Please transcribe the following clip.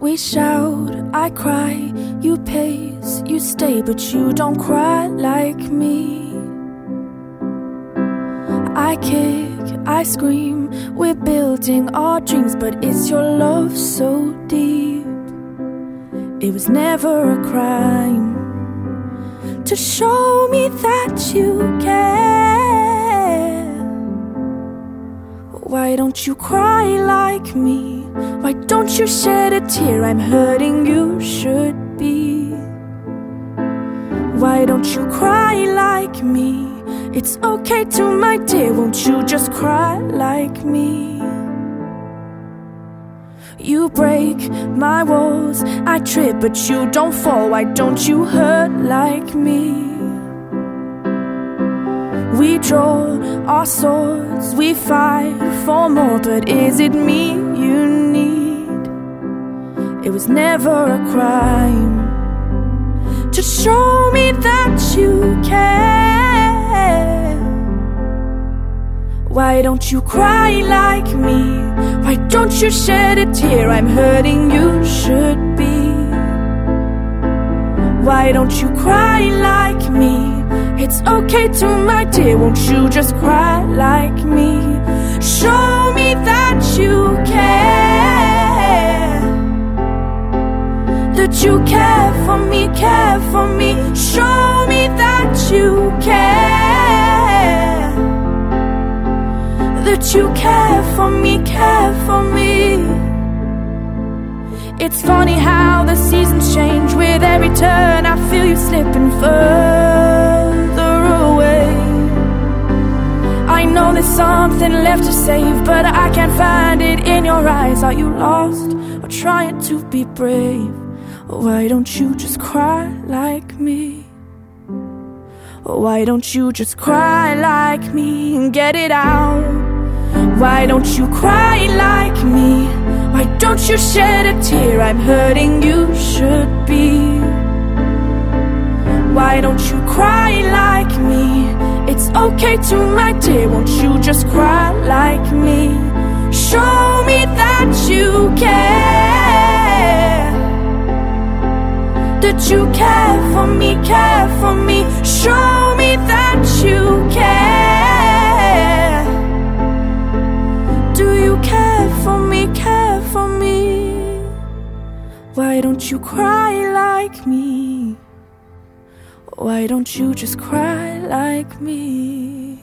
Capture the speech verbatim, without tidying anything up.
We shout, I cry, you pace, you stay, but you don't cry like me. I kick, I scream, we're building our dreams, but is your love so deep? It was never a crime to show me that you care. Why don't you cry like me? Why don't you shed a tear? I'm hurting, you should be. Why don't you cry like me? It's okay to, my dear, won't you just cry like me? You break my walls, I trip but you don't fall. Why don't you hurt like me? We draw our swords, we fight for more, but is it me you need? It was never a crime to show me that you care. Why don't you cry like me? Why don't you shed a tear? I'm hurting, you should be. Why don't you cry like me? It's okay to, my dear, won't you just cry like me? Show me that you care, that you care for me, care for me. Show me that you care, that you care for me, care for me. It's funny how the seasons change. With every turn I feel you slipping further away. I know there's something left to save, but I can't find it in your eyes. Are you lost or trying to be brave? Why don't you just cry like me? Why don't you just cry like me and get it out? Why don't you cry like me? Why don't you shed a tear? I'm hurting, you should be. Why don't you cry like me? It's okay to, my dear, won't you just cry like me? Show me that you care, that you care for me, care for me. Show me that you care. Do you care for me, care for me? Why don't you cry like me? Why don't you just cry like me?